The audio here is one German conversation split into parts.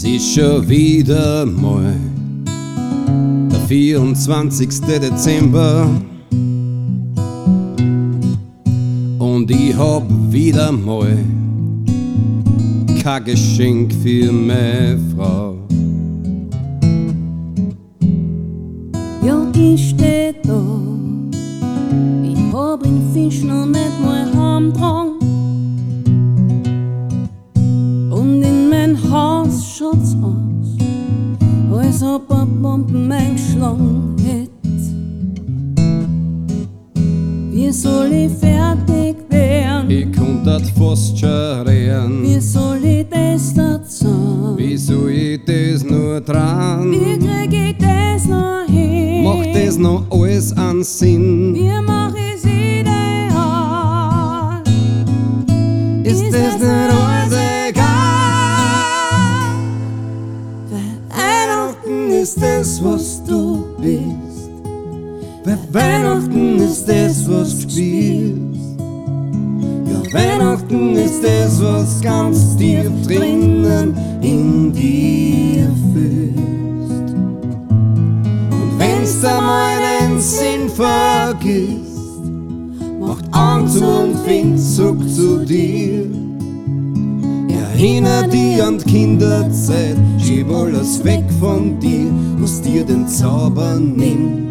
ist schon wieder mal der 24. Dezember und ich hab wieder mal kein Geschenk für meine Frau. Ja, ich steh da, ich hab den Fisch noch nicht mal heimgetragen. Und in mein Haus schaut's aus, als ob ein Bomben eingeschlagen hätt. Wie soll ich fertig werden? Ich konnt dat fast schon reden. Wie soll ich das dazu? Wie soll ich das nur dran? Wie krieg ich das noch hin? Macht das noch alles einen Sinn? Wie mach ich's ideal? Ist das nicht alles egal? Weil Weihnachten ist das, was du bist. Weil Weihnachten ist das, was du spielst. Ja, Weihnachten ist das, was ganz tief drinnen in dir fühlst. Und wenn's einmal den Sinn vergisst, macht Angst und Wind zurück zu dir. Erinner dich an die Kinderzeit, schieb alles weg von dir, was dir den Zauber nimmt.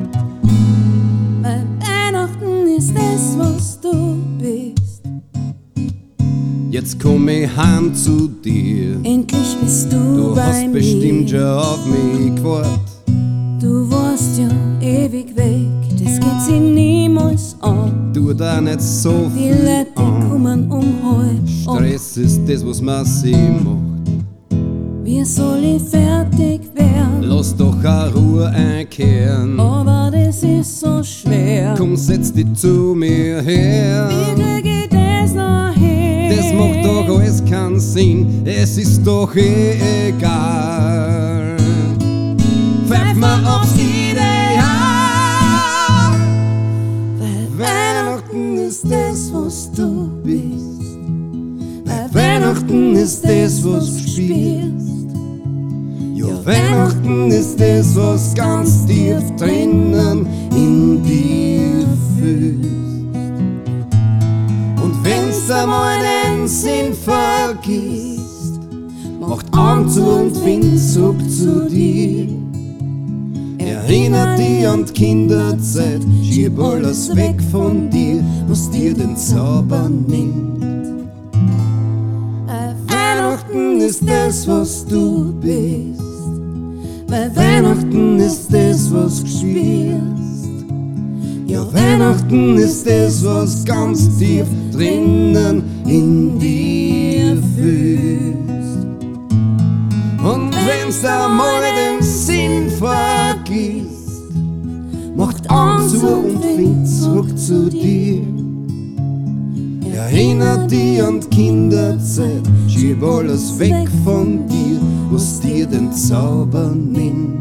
Weil Weihnachten ist das, was du bist. Jetzt komm ich heim zu dir. Endlich bist du Du bei hast mir. bestimmt schon auf mich gewartet. Du warst ja ewig weg, das geht sich niemals an. Tu da nicht so Die viel Leute an. kommen um halb. Stress ist das, was man sie macht. Wie soll ich fertig werden? Lass doch auch Ruhe einkehren. Aber das ist so schwer. Komm, setz dich zu mir her. Wie krieg ich das noch hin? Das macht doch alles keinen Sinn, es ist doch eh egal. Pfeif mal aufs Ideal. Weil Weihnachten ist das, was du bist. Weihnachten ist das, was du spielst. Ja, Weihnachten ist das, was ganz tief drinnen in dir fühlst. Und wenn's einmal den Sinn vergisst, macht Angst und Wind zurück zu dir. Erinner dich an die Kinderzeit, schieb alles weg von dir, was dir den Zauber nimmt. Weihnachten ist das, was du bist. Weil Weihnachten ist das, was du spielst. Ja, Weihnachten ist das, was ganz tief drinnen in dir fühlst. Und wenn's einmal den Sinn vergisst, macht Angst und Wind zurück zu dir. Erinner dich an die Kinderzeit, schieb alles weg von dir, was dir den Zauber nimmt.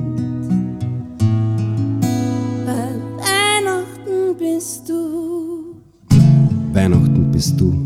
Weil Weihnachten bist du. Weihnachten bist du.